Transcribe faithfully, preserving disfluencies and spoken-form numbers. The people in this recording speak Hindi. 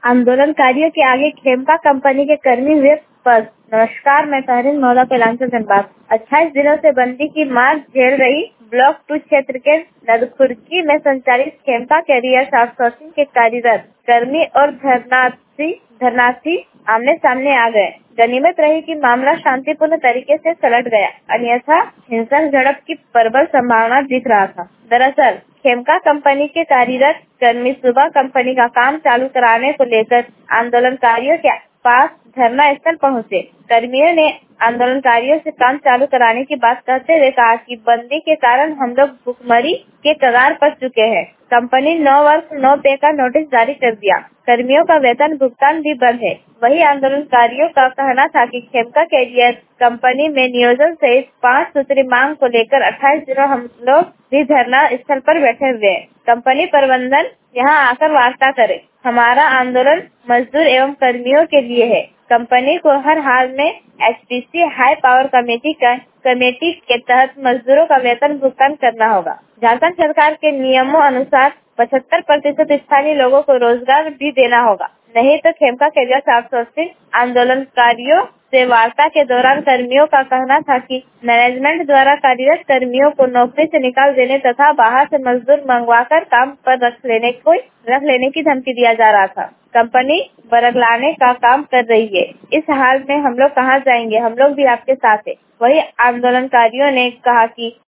आंदोलनकारियों के आगे खेमका कंपनी के कर्मी हुए पस्त। नमस्कार, मैं तहरीन मौला कैलांचल धनबाद। अट्ठाईस दिनों से बंदी की मार झेल रही ब्लॉक टू क्षेत्र के नदखुर्की में संचालित खेमका कैरियर आउटसोर्सिंग के कार्यरत कर्मी और धरनार्थी धरनार्थी आमने सामने आ गए। गनीमत रही कि मामला शांतिपूर्ण तरीके से सलट गया, अन्यथा हिंसक झड़प की प्रबल संभावना दिख रहा था। दरअसल खेमका कंपनी के कार्यरत कर्मी सुबह कंपनी का काम चालू कराने को लेकर आंदोलनकारियों के पास धरना स्थल पहुंचे। कर्मियों ने आंदोलनकारियों से काम चालू कराने की बात कहते हुए कहा कि बंदी के कारण हम लोग भुखमरी के कगार पर चुके हैं। कंपनी नौ वर्ष नौ पे का नोटिस जारी कर दिया। कर्मियों का वेतन भुगतान भी बंद है। वही आंदोलनकारियों का कहना था कि खेमका कैरियर कंपनी में नियोजन सहित पाँच सूत्री मांग को लेकर अट्ठाईस दिनों हम लोग भी धरना स्थल पर बैठे हुए हैं। कंपनी प्रबंधन यहाँ आकर वार्ता करे। हमारा आंदोलन मजदूर एवं कर्मियों के लिए है। कंपनी को हर हाल में H P C high power committee का कमेटी के तहत मजदूरों का वेतन भुगतान करना होगा। झारखंड सरकार के नियमों अनुसार पचहत्तर प्रतिशत स्थानीय लोगों को रोजगार भी देना होगा, नहीं तो खेमका कैरियर आउटसोर्सिंग आंदोलनकारियों से वार्ता के दौरान कर्मियों का कहना था कि मैनेजमेंट द्वारा कार्यरत कर्मियों को नौकरी से निकाल देने तथा बाहर से मजदूर मंगवाकर काम पर रख लेने को रख लेने की धमकी दिया जा रहा था। कंपनी बरगलाने का काम कर रही है। इस हाल में हम लोग कहाँ जाएंगे? हम लोग भी आपके साथ है। वही आंदोलनकारियों ने कहा कि